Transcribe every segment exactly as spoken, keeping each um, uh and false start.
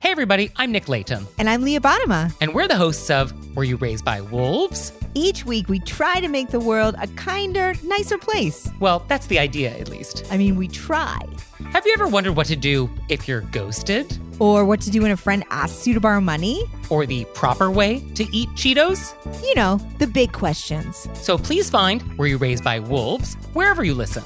Hey everybody, I'm Nick Layton. And I'm Leah Bottima. And we're the hosts of Were You Raised by Wolves? Each week we try to make the world a kinder, nicer place. Well, that's the idea, at least. I mean, we try. Have you ever wondered what to do if you're ghosted? Or what to do when a friend asks you to borrow money? Or the proper way to eat Cheetos? You know, the big questions. So please find Were You Raised by Wolves wherever you listen.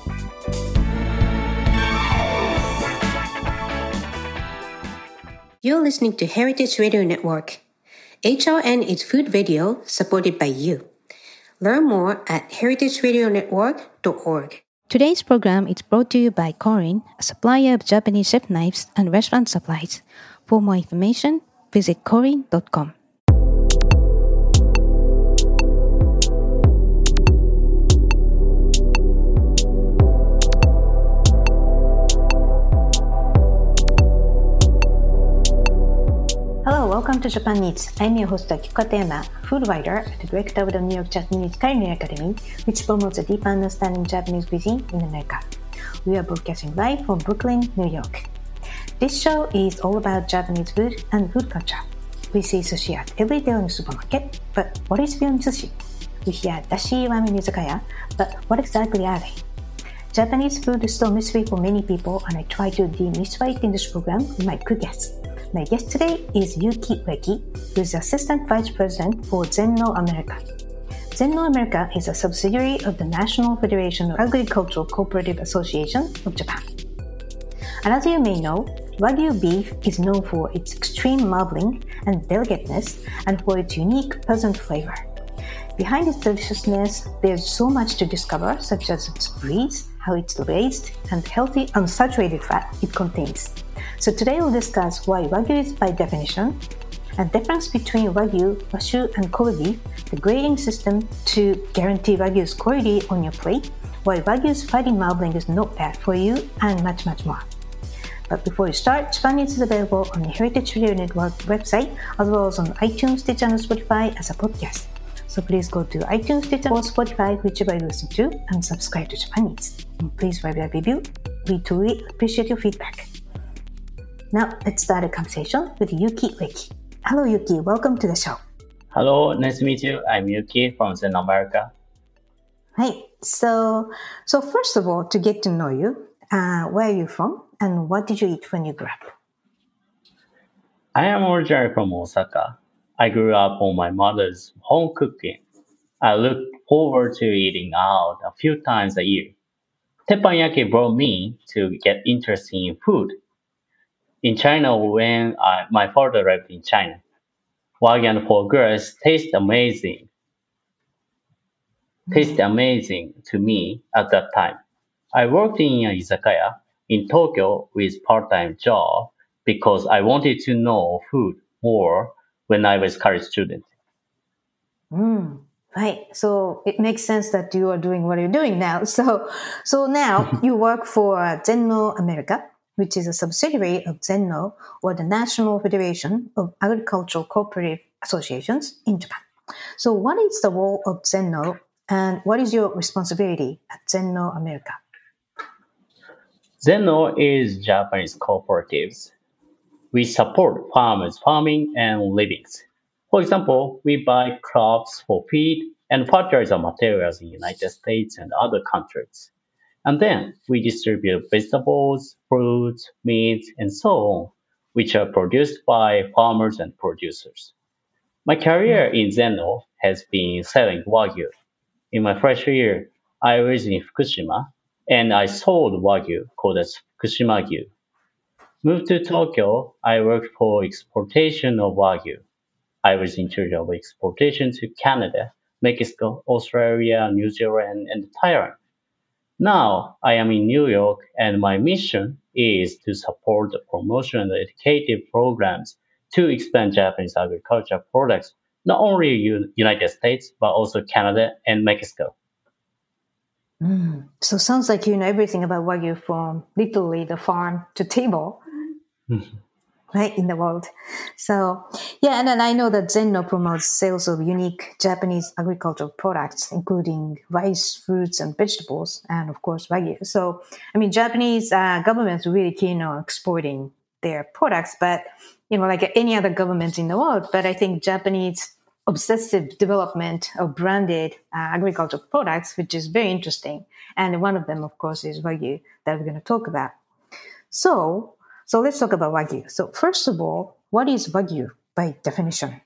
You're listening to Heritage Radio Network. H R N is food radio supported by you. Learn more at heritage radio network dot org. Today's program is brought to you by Korin, a supplier of Japanese chef knives and restaurant supplies. For more information, visit korin dot com. Hello, welcome to Japan Eats. I'm your host Akiko Katayama, food writer and director of the New York Japanese Culinary Academy, which promotes a deep understanding of Japanese cuisine in America. We are broadcasting live from Brooklyn, New York. This show is all about Japanese food and food culture. We see sushi at every day in the supermarket, but what is beyond sushi? We hear dashi ramen izakaya, but what exactly are they? Japanese food is still a mystery for many people, and I try to demystify it in this program with my good guests. My guest today is Yuki Ueki, who is the Assistant Vice President for Zenno America. Zenno America is a subsidiary of the National Federation of Agricultural Cooperative Association of Japan. And as you may know, Wagyu beef is known for its extreme marbling and delicateness and for its unique pleasant flavor. Behind its deliciousness, there's so much to discover, such as its breeds, how it's raised, and healthy unsaturated fat it contains. So today we'll discuss why Wagyu is by definition, and difference between Wagyu, Washu, and Kobe beef, the grading system to guarantee Wagyu's quality on your plate, why Wagyu's fighting marbling is not bad for you, and much, much more. But before we start, Japan Eats is available on the Heritage Radio Network website, as well as on iTunes, Stitcher, and Spotify as a podcast. So please go to iTunes, Stitcher, or Spotify, whichever you listen to, and subscribe to Japan Eats. And please write a review. We truly appreciate your feedback. Now, let's start a conversation with Yuki Ueki. Hello, Yuki. Welcome to the show. Hello, nice to meet you. I'm Yuki from Zenno America. Hi. So, so first of all, to get to know you, uh, where are you from, and what did you eat when you grew up? I am originally from Osaka. I grew up on my mother's home cooking. I look forward to eating out a few times a year. Teppanyaki brought me to get interested in food. In China, when I, my father arrived in China, Wagyu and foie gras taste amazing. Taste amazing to me at that time. I worked in an izakaya in Tokyo with part-time job because I wanted to know food more when I was college student. Mm, right. So it makes sense that you are doing what you're doing now. So, so now you work for Zenno America, which is a subsidiary of Zenno, or the National Federation of Agricultural Cooperative Associations in Japan. So what is the role of Zenno, and what is your responsibility at Zenno America? Zenno is Japanese cooperatives. We support farmers' farming and livings. For example, we buy crops for feed and fertilizer materials in the United States and other countries. And then we distribute vegetables, fruits, meats, and so on, which are produced by farmers and producers. My career in Zenno has been selling Wagyu. In my first year, I was in Fukushima, and I sold Wagyu called as Fukushima Gyu. Moved to Tokyo, I worked for exportation of Wagyu. I was in charge of exportation to Canada, Mexico, Australia, New Zealand, and Thailand. Now, I am in New York, and my mission is to support the promotion and educative programs to expand Japanese agricultural products, not only in the United States, but also Canada and Mexico. Mm. So sounds like you know everything about Wagyu from literally the farm to table. Right, in the world. So, yeah, and then I know that Zenno promotes sales of unique Japanese agricultural products, including rice, fruits, and vegetables, and of course, Wagyu. So, I mean, Japanese uh, government's really keen on exporting their products, but you know, like any other government in the world. But I think Japanese obsessive development of branded uh, agricultural products, which is very interesting. And one of them, of course, is Wagyu that we're going to talk about. So, so let's talk about Wagyu. So first of all, what is Wagyu by definition?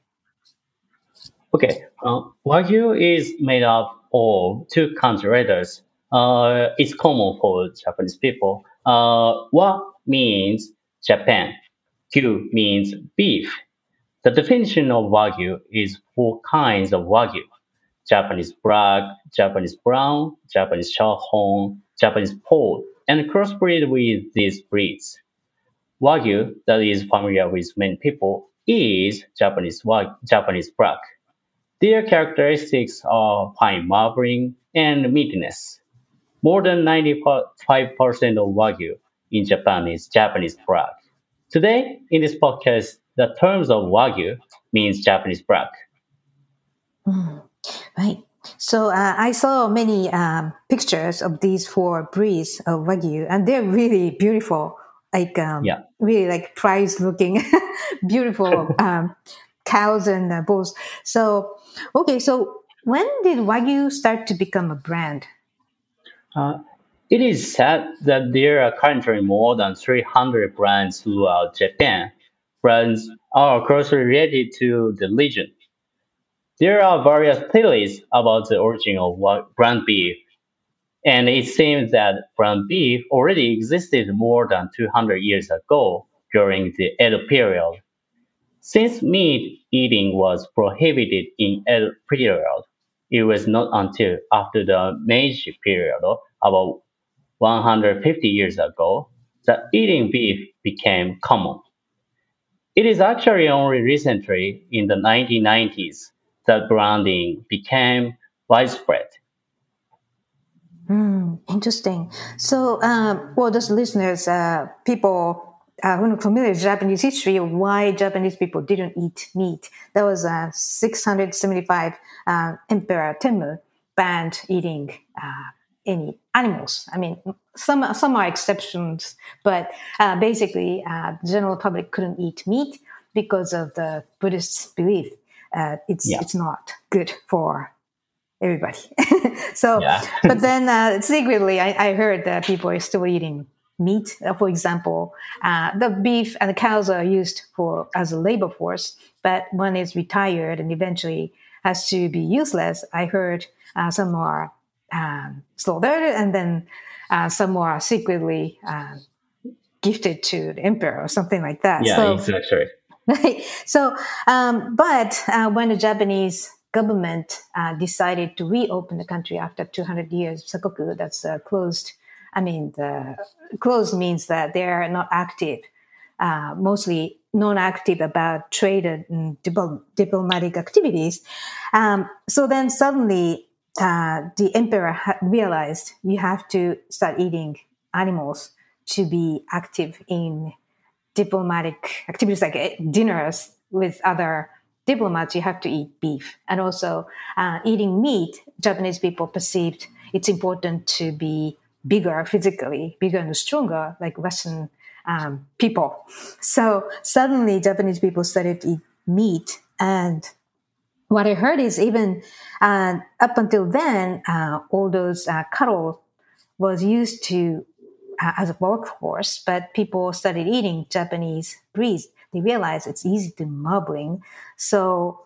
Okay, uh, Wagyu is made up of two country letters. Uh, it's common for Japanese people. Uh, Wa means Japan. Gyu means beef. The definition of Wagyu is four kinds of Wagyu: Japanese black, Japanese brown, Japanese Shorthorn, Japanese Port, and crossbreed with these breeds. Wagyu, that is familiar with many people, is Japanese Wag- Japanese black. Their characteristics are fine marbling and meatiness. More than ninety-five percent of Wagyu in Japan is Japanese black. Today, in this podcast, the terms of Wagyu means Japanese black. Mm, right. So uh, I saw many um, pictures of these four breeds of Wagyu, and they're really beautiful, like um, Yeah. really like prize-looking, beautiful um, cows and uh, bulls. So, okay, so when did Wagyu start to become a brand? Uh, it is said that there are currently more than three hundred brands throughout Japan. Brands are closely related to the region. There are various theories about the origin of wa- brand beef, and it seems that brand beef already existed more than two hundred years ago during the Edo period. Since meat eating was prohibited in Edo period, it was not until after the Meiji period, about one hundred fifty years ago, that eating beef became common. It is actually only recently, in the nineteen nineties, that branding became widespread. Hmm, interesting. So, um, well, just listeners, uh, people uh, who are familiar with Japanese history, why Japanese people didn't eat meat. That was uh, six hundred seventy-five. Uh, Emperor Tenmu banned eating uh, any animals. I mean, some some are exceptions, but uh, basically, uh, the general public couldn't eat meat because of the Buddhist belief. Uh, it's Yeah, it's not good for everybody. So, yeah, but then uh, secretly, I, I heard that people are still eating meat. Uh, For example, uh, the beef and the cows are used for as a labor force, but one is retired and eventually has to be useless. I heard uh, some are um, slaughtered, and then uh, some are secretly uh, gifted to the emperor or something like that. yeah, So, exactly. right. So, um, but uh, when the Japanese government uh, decided to reopen the country after two hundred years, Sakoku, that's uh, closed. I mean, the closed means that they're not active, uh, mostly non-active about trade and dipl- diplomatic activities. Um, so then suddenly uh, the emperor ha- realized you have to start eating animals to be active in diplomatic activities like eh, dinners with other diplomats. You have to eat beef. And also uh, eating meat, Japanese people perceived it's important to be bigger physically, bigger and stronger, like Western um, people. So suddenly Japanese people started to eat meat. And what I heard is even uh, up until then, uh, all those uh, cattle was used to uh, as a workforce, but people started eating Japanese breeds. They realized it's easy to marbling. So,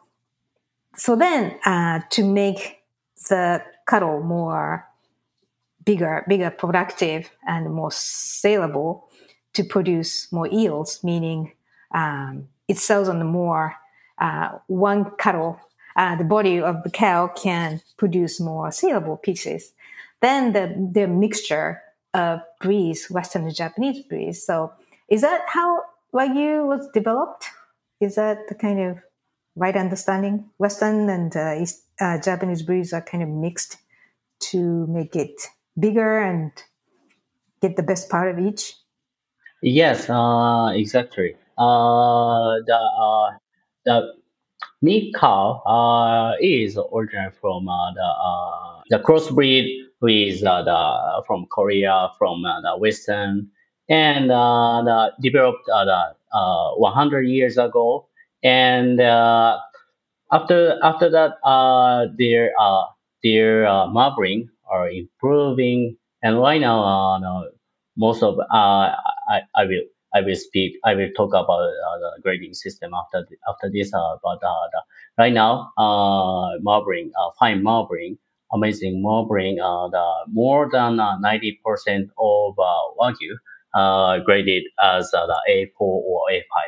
so then uh, to make the cattle more bigger, bigger, productive, and more saleable, to produce more eels, meaning um, it sells on the more uh, one cattle. Uh, the body of the cow can produce more saleable pieces. Then the the mixture of breeds, Western and Japanese breeds. So is that how Wagyu was developed? Is that the kind of right understanding? Western and uh, East, uh, Japanese breeds are kind of mixed to make it bigger and get the best part of each. Yes, uh, exactly. Uh, the uh, the meat cow uh, is originally from uh, the uh, the crossbreed with uh, the from Korea, from uh, the Western, and uh, the developed uh, the uh, one hundred years ago, and uh, after after that, uh, their uh, their uh, marbling are improving, and right now, uh, no, most of uh, I, I will I will speak I will talk about uh, the grading system after the, after this. Uh, but uh, the, right now, uh, marbling, uh, fine marbling, amazing marbling, uh, the more than uh, ninety percent of uh, wagyu uh, graded as uh, the A four or A five.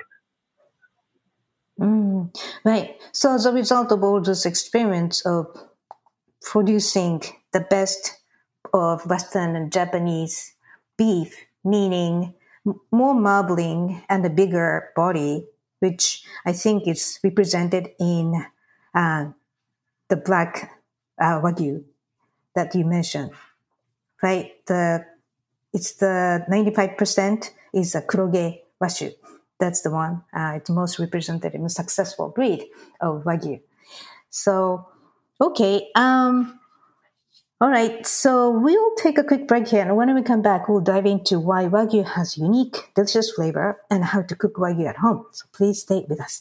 Mm, right. So as a result of all those experiments of producing the best of Western and Japanese beef, meaning m- more marbling and a bigger body, which I think is represented in uh, the black uh, wagyu that you mentioned, right? The it's the ninety-five percent is a Kuroge Washu. That's the one. Uh, it's most representative and successful breed of wagyu. So, okay. Um, all right. So we'll take a quick break here. And when we come back, we'll dive into why wagyu has unique, delicious flavor and how to cook wagyu at home. So please stay with us.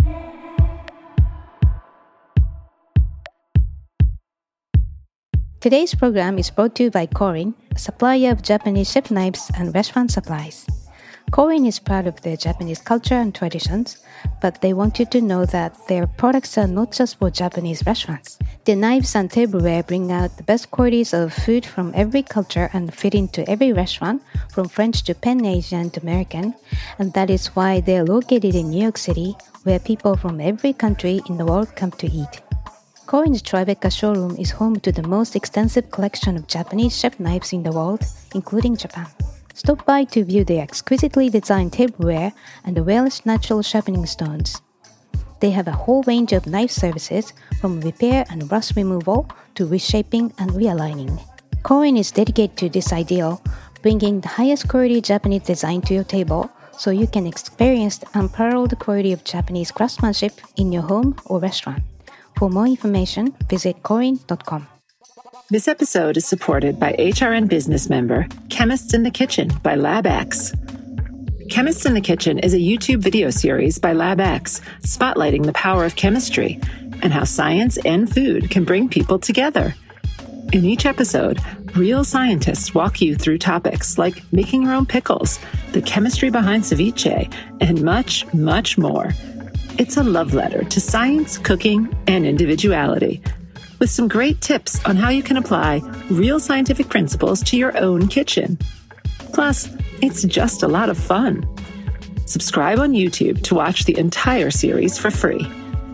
Today's program is brought to you by Korin, a supplier of Japanese chef knives and restaurant supplies. Korin is proud of their Japanese culture and traditions, but they want you to know that their products are not just for Japanese restaurants. Their knives and tableware bring out the best qualities of food from every culture and fit into every restaurant, from French to Pan Asian to American, and that is why they are located in New York City, where people from every country in the world come to eat. Korin's Tribeca showroom is home to the most extensive collection of Japanese chef knives in the world, including Japan. Stop by to view their exquisitely designed tableware and the Welsh natural sharpening stones. They have a whole range of knife services, from repair and rust removal to reshaping and realigning. Korin is dedicated to this ideal, bringing the highest quality Japanese design to your table, so you can experience the unparalleled quality of Japanese craftsmanship in your home or restaurant. For more information, visit korin dot com. This episode is supported by H R N business member Chemists in the Kitchen by LabX. Chemists in the Kitchen is a YouTube video series by LabX spotlighting the power of chemistry and how science and food can bring people together. In each episode, real scientists walk you through topics like making your own pickles, the chemistry behind ceviche, and much, much more. It's a love letter to science, cooking, and individuality, with some great tips on how you can apply real scientific principles to your own kitchen. Plus, it's just a lot of fun. Subscribe on YouTube to watch the entire series for free.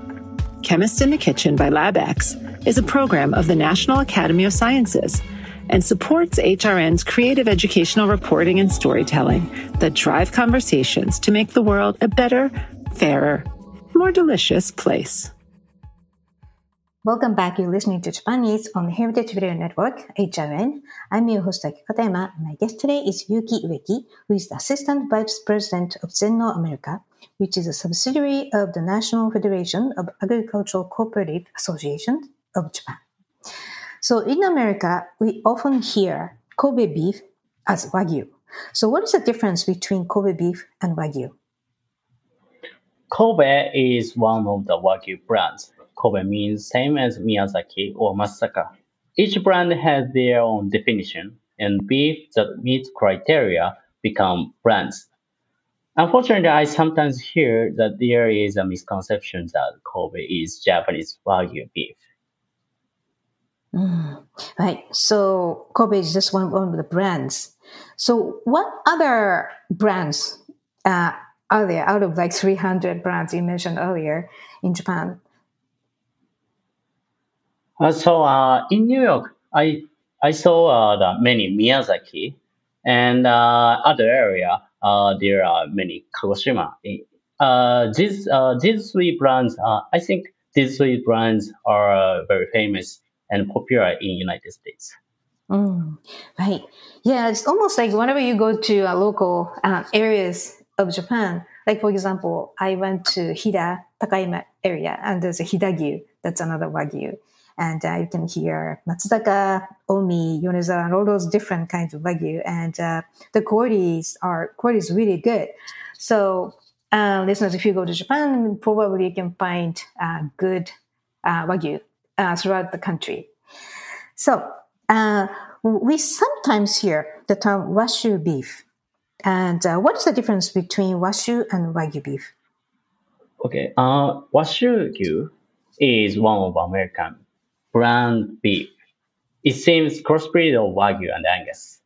Chemist in the Kitchen by LabX is a program of the National Academy of Sciences and supports H R N's creative educational reporting and storytelling that drive conversations to make the world a better, fairer, more delicious place. Welcome back. You're listening to Japan Eats on the Heritage Radio Network, H R N. I'm your host, Aki Katayama. My guest today is Yuki Ueki, who is the Assistant Vice President of Zenno America, which is a subsidiary of the National Federation of Agricultural Cooperative Associations of Japan. So in America, we often hear Kobe beef as Wagyu. So what is the difference between Kobe beef and Wagyu? Kobe is one of the Wagyu brands. Kobe means same as Miyazaki or Masaka. Each brand has their own definition, and beef that meets criteria become brands. Unfortunately, I sometimes hear that there is a misconception that Kobe is Japanese Wagyu beef. Mm, right. So Kobe is just one, one of the brands. So what other brands uh, are there out of like three hundred brands you mentioned earlier in Japan? Uh, so uh, in New York, I I saw uh, the many Miyazaki, and uh, other area uh, there are many Kagoshima. Uh, these uh, these three brands, uh, I think these three brands are uh, very famous and popular in United States. Mm, right. Yeah, it's almost like whenever you go to uh, local uh, areas of Japan, like for example, I went to Hida, Takayama area, and there's a Hidagyu, that's another Wagyu. And uh, you can hear Matsutaka, Omi, Yonezawa, and all those different kinds of Wagyu. And uh, the qualities are qualities really good. So uh, listeners, if you go to Japan, probably you can find uh, good uh, Wagyu uh, throughout the country. So uh, we sometimes hear the term Washu beef. And uh, what is the difference between Washu and Wagyu beef? Okay, uh, Washugyu is one of American brand beef. It seems crossbreed of Wagyu and Angus.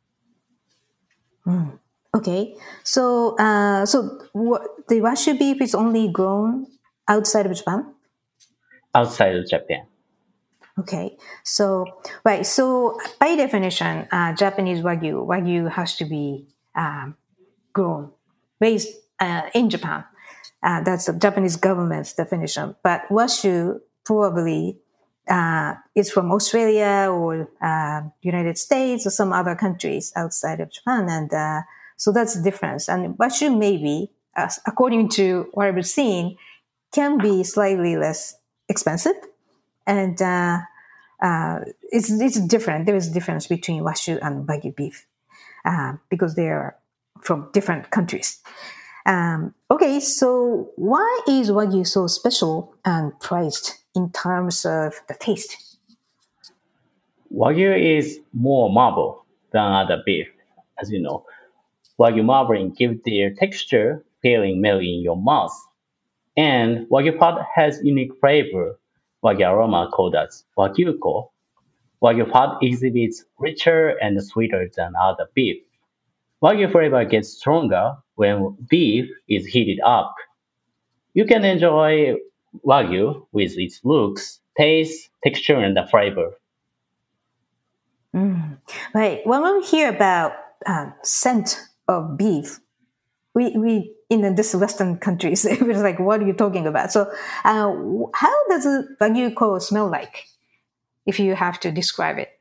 Mm. Okay, so uh, so what, the Washu beef is only grown outside of Japan? Outside of Japan. Okay, so right, so by definition, uh, Japanese Wagyu Wagyu has to be um, grown, raised uh, in Japan. Uh, that's the Japanese government's definition. But Washu probably uh, is from Australia or uh, United States or some other countries outside of Japan, and uh, so that's the difference. And Washu maybe, uh, according to what I've seen, can be slightly less expensive. And uh, uh, it's it's different. There is a difference between Washu and Wagyu beef uh, because they are from different countries. Um, okay, so why is Wagyu so special and priced in terms of the taste? Wagyu is more marble than other beef, as you know. Wagyu marbling gives their texture, feeling melt in your mouth. And Wagyu fat has unique flavor, Wagyu aroma called as Wagyuko. Wagyu fat exhibits richer and sweeter than other beef. Wagyu flavor gets stronger when beef is heated up. You can enjoy Wagyu with its looks, taste, texture, and the flavor. Mm. Right. When we hear about uh, scent of beef, we we in this Western countries, it was like, what are you talking about? So, uh, how does a Wagyuko smell like? If you have to describe it.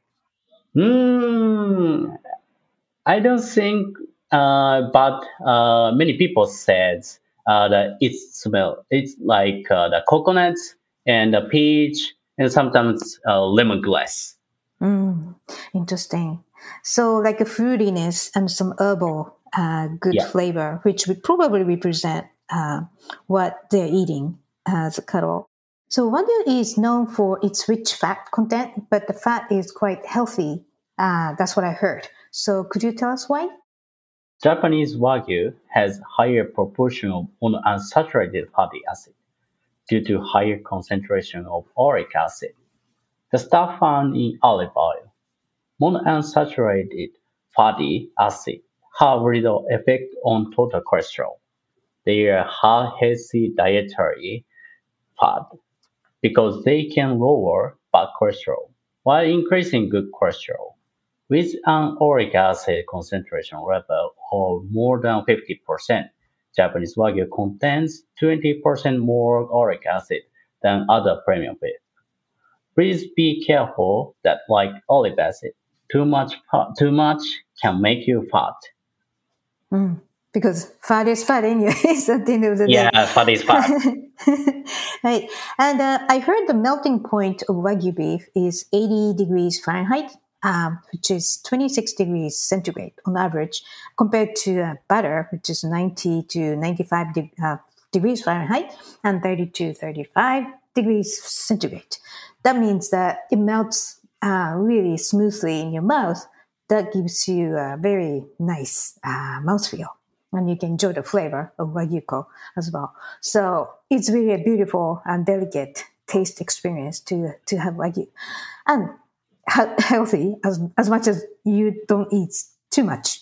Hmm. I don't think, uh, but uh, many people said uh, that it smell. It's like uh, the coconut and the peach and sometimes uh, lemongrass. Mm, interesting. So like a fruitiness and some herbal uh, good Yeah. flavor, which would probably represent uh, what they're eating as a cuddle. So Wagyu is known for its rich fat content, but the fat is quite healthy. Uh, that's what I heard. So could you tell us why? Japanese Wagyu has higher proportion of monounsaturated fatty acid due to higher concentration of uric acid, the stuff found in olive oil. Monounsaturated fatty acid have little effect on total cholesterol. They are healthy dietary fat because they can lower bad cholesterol while increasing good cholesterol. With an uric acid concentration level of more than fifty percent, Japanese Wagyu contains twenty percent more uric acid than other premium beef. Please be careful that, like olive acid, too much fa- too much can make you fat. Mm, because fat is fat anyways at the end of the day. Yeah, fat is fat. Right. And uh, I heard the melting point of Wagyu beef is eighty degrees Fahrenheit, um, which is twenty-six degrees centigrade on average, compared to uh, butter, which is ninety to ninety-five de- uh, degrees Fahrenheit and thirty to thirty-five degrees centigrade. That means that it melts uh, really smoothly in your mouth. That gives you a very nice uh, mouthfeel. And you can enjoy the flavor of Wagyuko as well. So it's really a beautiful and delicate taste experience to to have Wagyu. And he- healthy as, as much as you don't eat too much.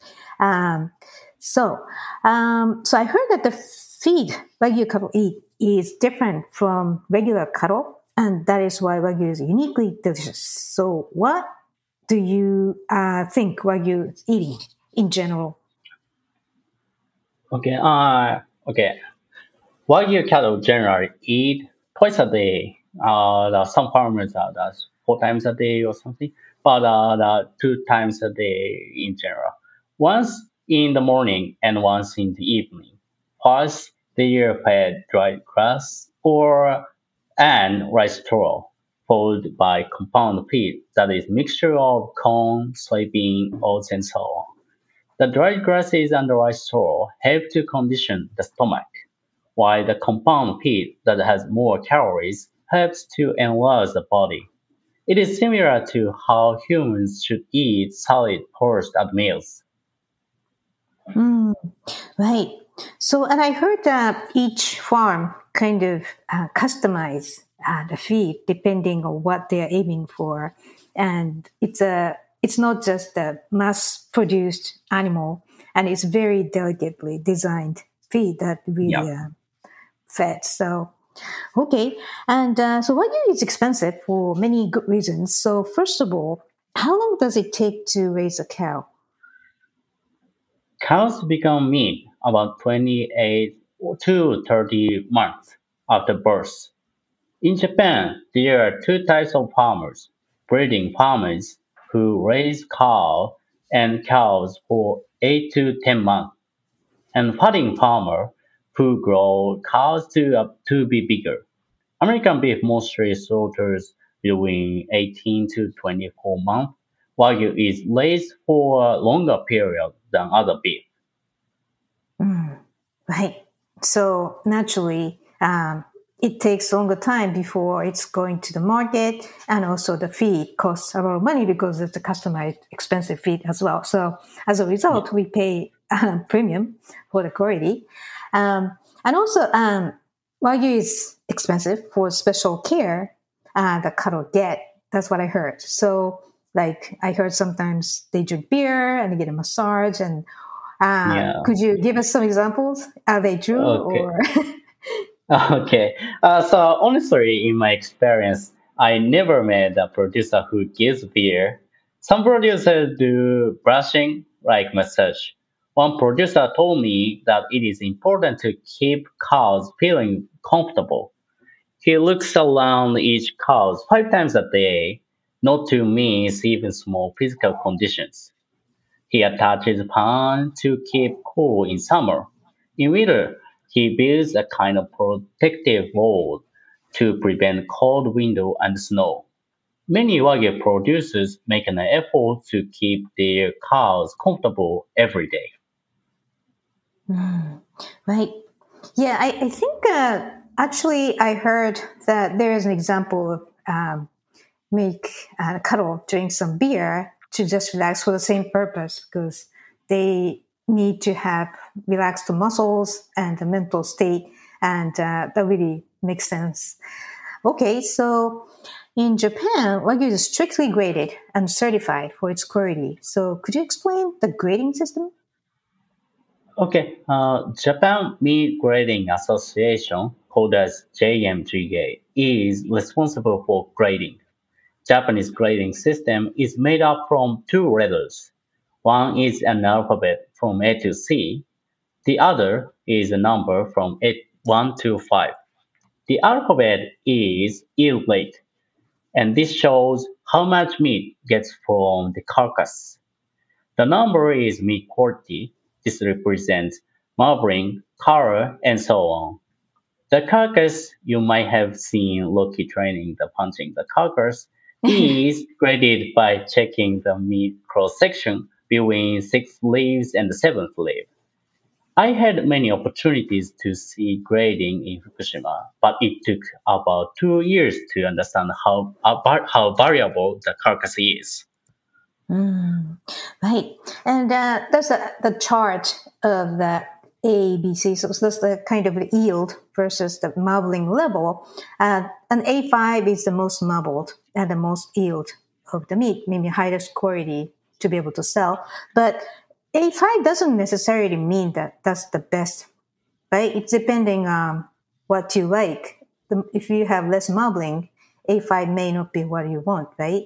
Um, so, um, so I heard that the feed Wagyu cattle eat is different from regular cattle, and that is why Wagyu is uniquely delicious. So what do you uh, think Wagyu is eating in general? Okay. Uh, okay. Wagyu cattle generally eat twice a day. Uh, the, some farmers are that's four times a day or something, but uh, the two times a day in general. Once in the morning and once in the evening. First, they are fed dried grass or and rice straw, followed by compound feed that is mixture of corn, soybean, oats, and so on. The dried grasses and rice straw help to condition the stomach, while the compound feed that has more calories helps to enlarge the body. It is similar to how humans should eat salad first at meals. Mm, right. So, and I heard that each farm kind of uh, customize uh, the feed depending on what they're aiming for, and it's a it's not just a mass-produced animal, and it's very delicately designed feed that really Yeah. uh, fed. So, okay, and uh, so Wagyu is expensive for many good reasons. So, first of all, how long does it take to raise a cow? Cows become meat about twenty-eight to thirty months after birth. In Japan, there are two types of farmers: breeding farmers who raise cow and cows for eight to ten months, and fatting farmers who grow cows to, up to be bigger. American beef mostly slaughters between eighteen to twenty-four months. Wagyu is raised for a longer period than other beef. Mm, right. So naturally, um, it takes longer time before it's going to the market, and also the feed costs a lot of money because it's a customized, expensive feed as well. So as a result, we pay a premium for the quality, um, and also um, Wagyu is expensive for special care uh, that cattle get. That's what I heard. So, like I heard sometimes they drink beer and they get a massage and uh, Yeah. could you give us some examples? Are they true Okay. or? Okay. Uh, so honestly, in my experience, I never met a producer who gives beer. Some producers do brushing, like massage. One producer told me that it is important to keep cows feeling comfortable. He looks around each cow five times a day, not to miss even small physical conditions. He attaches pan to keep cool in summer. In winter, he builds a kind of protective wall to prevent cold wind and snow. Many Wagyu producers make an effort to keep their cows comfortable every day. Mm, right. Yeah, I, I think uh, actually I heard that there is an example of um, make uh, cattle drink some beer to just relax for the same purpose because they need to have relaxed the muscles and the mental state, and uh, that really makes sense. Okay, so in Japan, Wagyu is strictly graded and certified for its quality. So could you explain the grading system? Okay, uh, Japan Meat Grading Association, called as J M G A, is responsible for grading. Japanese grading system is made up from two letters. One is an alphabet from A to C. The other is a number from eight, one to five. The alphabet is yield rate, and this shows how much meat gets from the carcass. The number is meat quality. This represents marbling, color, and so on. The carcass, you might have seen Loki training the punching the carcass, is graded by checking the meat cross section between sixth leaves and the seventh leaf. I had many opportunities to see grading in Fukushima, but it took about two years to understand how how how variable the carcass is. Mm, right. And uh, that's the, the chart of the A, B, C. So that's the kind of the yield versus the marbling level. Uh, an A five is the most marbled and the most yield of the meat, meaning highest quality to be able to sell. But A five doesn't necessarily mean that that's the best, right? It's depending on what you like. The, if you have less marbling, A five may not be what you want, right?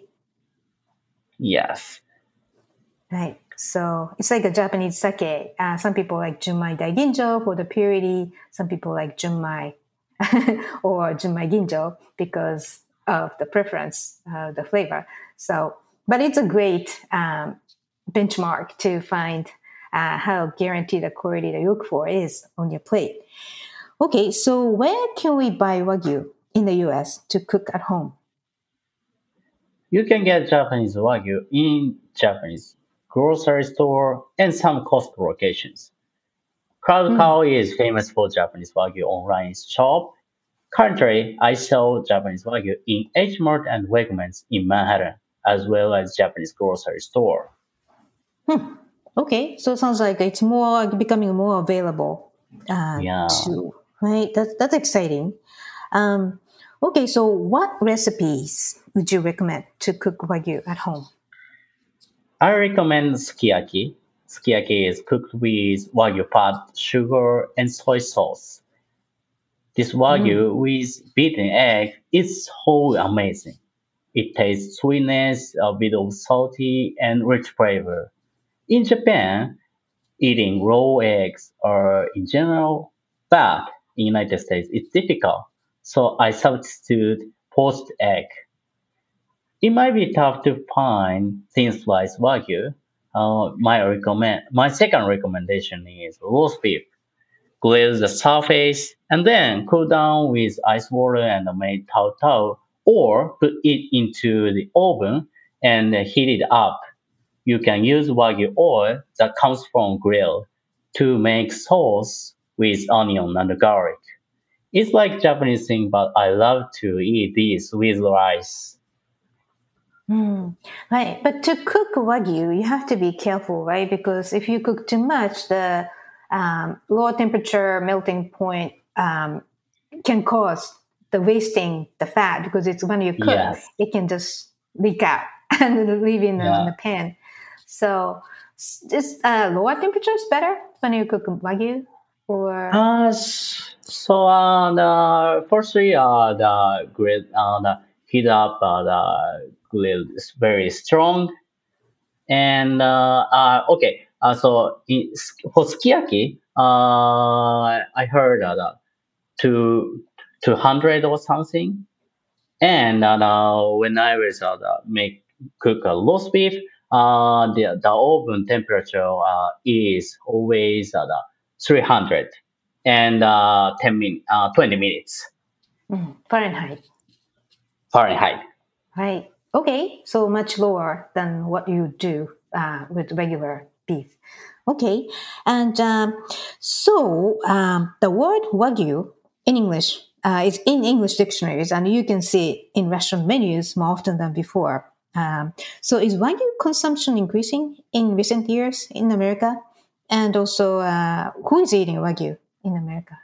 Yes. Right. So it's like a Japanese sake. Uh, some people like Junmai Daiginjo for the purity. Some people like Junmai or Junmai Ginjo because of the preference, uh, the flavor. So, but it's a great um, benchmark to find uh, how guaranteed the quality that you look for is on your plate. Okay, so where can we buy Wagyu in the U S to cook at home? You can get Japanese Wagyu in Japanese grocery store, and some Costco locations. Crowd Cow is famous for Japanese Wagyu online shop. Currently, I sell Japanese Wagyu in H Mart and Wegmans in Manhattan, as well as Japanese grocery store. Hmm. Okay, so it sounds like it's more becoming more available. Uh, Yeah. to, right? That's that's exciting. Um, okay, so what recipes would you recommend to cook Wagyu at home? I recommend sukiyaki. Sukiyaki is cooked with Wagyu pot, sugar, and soy sauce. This Wagyu with beaten egg is so amazing. It tastes sweetness, a bit of salty, and rich flavor. In Japan, eating raw eggs are in general bad. In United States, it's difficult. So I substitute poached egg. It might be tough to find thin sliced Wagyu. Uh, my recommend my second recommendation is roast beef. Glaze the surface and then cool down with ice water and make tau tau, or put it into the oven and heat it up. You can use Wagyu oil that comes from grill to make sauce with onion and garlic. It's like Japanese thing, but I love to eat this with rice. Mm, right, but to cook Wagyu, you have to be careful, right? Because if you cook too much, the um, lower temperature melting point um, can cause the wasting the fat because it's when you cook, Yes. it can just leak out and leave in the, on Yeah. the pan. So, s- just uh, lower temperature is better when you cook Wagyu, or Uh, s- so uh, the firstly, uh, the grill, uh, the heat up uh, the grill is very strong, and uh, uh okay. Uh, so in, for sukiyaki, uh, I heard uh, the two two hundred or something, and uh, the- when I was uh, the make cook a roast beef, uh, the the oven temperature uh, is always uh, the three hundred and uh, ten min uh, twenty minutes mm, Fahrenheit. Fahrenheit. Right. Okay. So much lower than what you do uh, with regular beef. Okay. And um, so um, the word Wagyu in English uh, is in English dictionaries, and you can see it in restaurant menus more often than before. Um, so is Wagyu consumption increasing in recent years in America? And also, uh, who is eating Wagyu in America?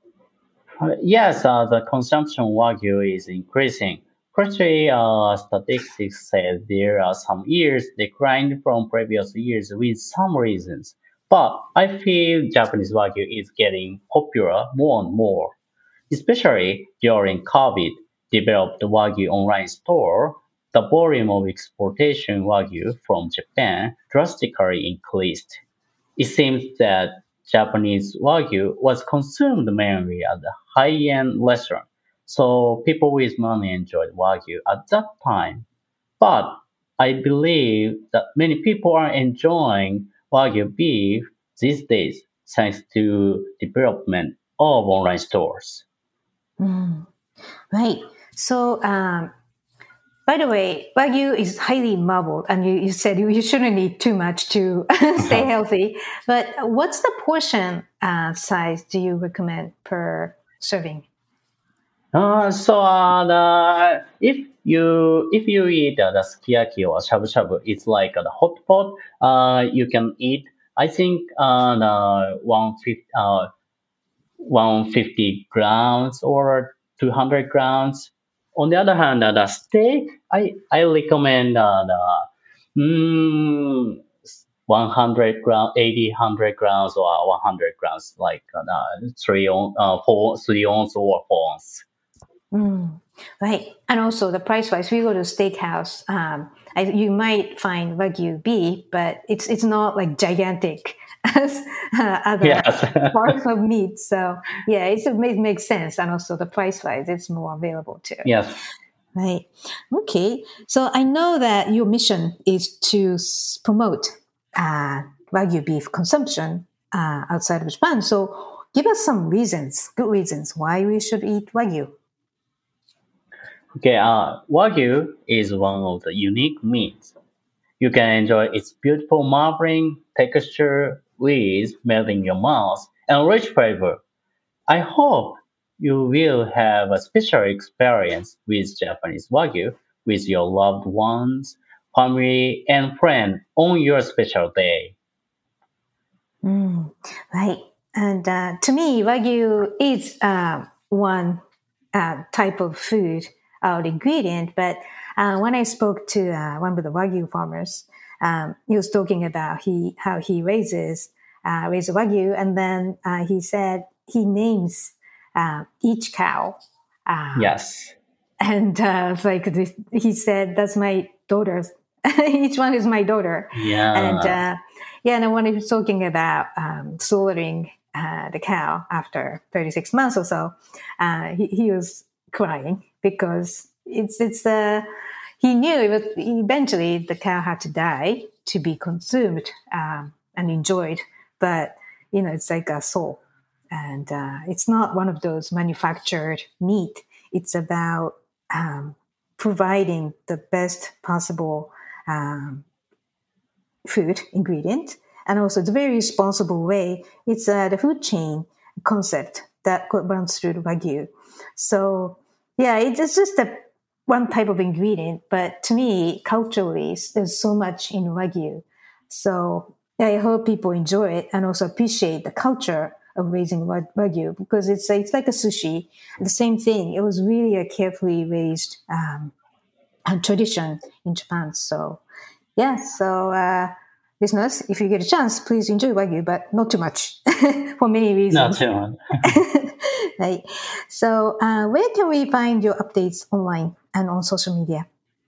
Uh, yes, uh, the consumption wagyu is increasing. Firstly, uh, statistics says there are some years declined from previous years with some reasons. But I feel Japanese wagyu is getting popular more and more, especially during COVID. Developed wagyu online store, the volume of exportation wagyu from Japan drastically increased. It seems that Japanese Wagyu was consumed mainly at a high-end restaurant, so people with money enjoyed Wagyu at that time. But I believe that many people are enjoying Wagyu beef these days thanks to development of online stores. Mm, right. So, um, by the way, Wagyu is highly marbled, and you, you said you, you shouldn't eat too much to stay healthy. But what's the portion uh, size do you recommend per serving? Uh, so uh, the, if you if you eat uh, the sukiyaki or shabu shabu, it's like uh, the hot pot. Uh, you can eat. I think uh, the one fifty uh, one fifty grams or two hundred grams. On the other hand, uh, the steak, I I recommend uh, the mm, one hundred gram, eighty, one hundred grams or one hundred grams, like uh, the three on, uh, four, three ounce or four ounce. Mm, right. And also the price wise, we go to steakhouse. Um, I, you might find Wagyu beef, but it's it's not like gigantic as uh, other Yes. parts of meat. So yeah, it's, it makes makes sense. And also the price wise, it's more available too. Yes. Right. Okay. So I know that your mission is to s- promote uh, Wagyu beef consumption uh, outside of Japan. So give us some reasons, good reasons why we should eat Wagyu. Okay. Uh, Wagyu is one of the unique meats. You can enjoy its beautiful marbling texture with melt in your mouth and rich flavor. I hope you will have a special experience with Japanese Wagyu with your loved ones, family, and friends on your special day. Mm, right. And uh, to me, Wagyu is uh, one uh, type of food or ingredient. But uh, when I spoke to uh, one of the Wagyu farmers, um, he was talking about he how he raises uh, raises Wagyu, and then uh, he said he names uh, each cow. Uh, Yes. And uh, like this, he said, "That's my daughter's. Each one is my daughter." Yeah. And uh, yeah, and when he was talking about um, slaughtering uh, the cow after thirty-six months or so, uh, he, he was crying because it's it's uh, he knew it was, eventually the cow had to die to be consumed um, and enjoyed, but you know it's like a soul, and uh, it's not one of those manufactured meat. It's about um, providing the best possible um, food ingredient, and also the very responsible way. It's uh, the food chain concept that runs through the Wagyu. So yeah, it's just a one type of ingredient, but to me, culturally, there's so much in Wagyu. So I hope people enjoy it and also appreciate the culture of raising Wagyu, because it's it's like a sushi. The same thing. It was really a carefully raised um, tradition in Japan. So yeah, so uh, listeners, if you get a chance, please enjoy Wagyu, but not too much for many reasons. Not too much. Right. So uh, where can we find your updates online and on social media?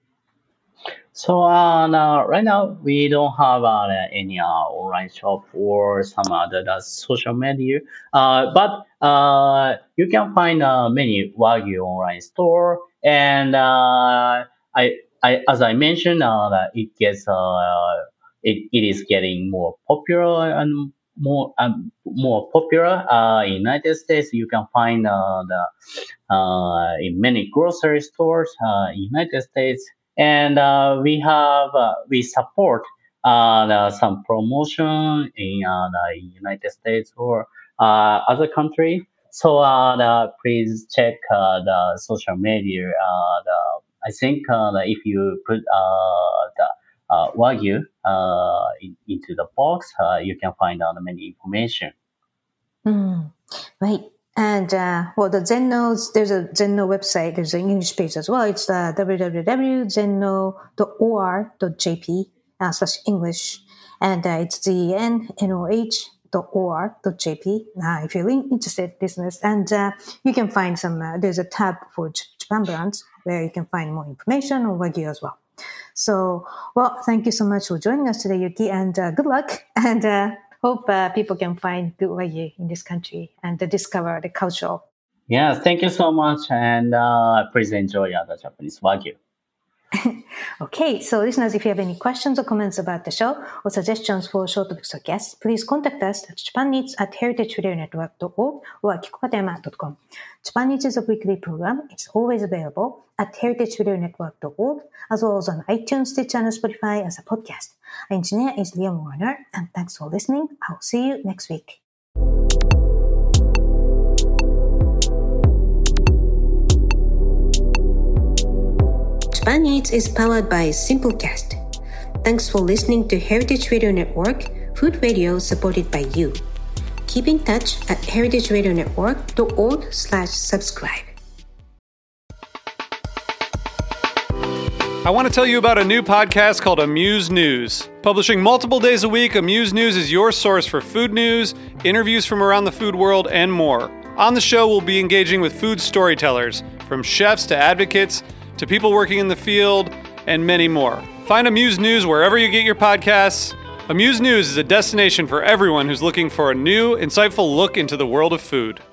So uh, now, right now, we don't have uh, any uh, online shop or some other uh, social media. Uh, but uh, you can find uh, many Wagyu online store, and uh, I, I, as I mentioned, uh, that it gets uh, it, it is getting more popular and more um, more popular uh, in United States. You can find uh, the uh, in many grocery stores uh, in United States. And uh, we have uh, we support uh, the, some promotion in uh, the United States or uh, other country. So uh, the, please check uh, the social media. Uh, the, I think uh, that if you put uh, the uh, Wagyu uh, in, into the box, uh, you can find out many information. Mm, right. And, uh, well, the Zenno, there's a Zenno website. There's an English page as well. It's uh, w w w dot zenno dot o r dot j p uh, slash English. And uh, it's Z N N O H dot O R dot J P uh, if you're interested, listeners. And uh, you can find some, uh, there's a tab for Japan brands where you can find more information on Wagyu as well. So, well, thank you so much for joining us today, Yuki, and uh, good luck. And, uh, Hope uh, people can find good Wagyu in this country and uh, discover the culture. Yeah, thank you so much, and uh, please enjoy uh, the Japanese Wagyu. Okay, so listeners, if you have any questions or comments about the show or suggestions for show topics or guests, please contact us at japan eats at heritage radio network dot org or at kikokatayama dot com. Japan Eats is a weekly program. It's always available at heritage radio network dot org, as well as on iTunes, Stitcher, and Spotify as a podcast. Our engineer is Liam Warner, and thanks for listening. I'll see you next week. Japan Eats is powered by Simplecast. Thanks for listening to Heritage Radio Network, food radio supported by you. Keep in touch at heritage radio network dot org slash subscribe. I want to tell you about a new podcast called Amuse News. Publishing multiple days a week, Amuse News is your source for food news, interviews from around the food world, and more. On the show, we'll be engaging with food storytellers, from chefs to advocates, to people working in the field, and many more. Find Amuse News wherever you get your podcasts. Amuse News is a destination for everyone who's looking for a new, insightful look into the world of food.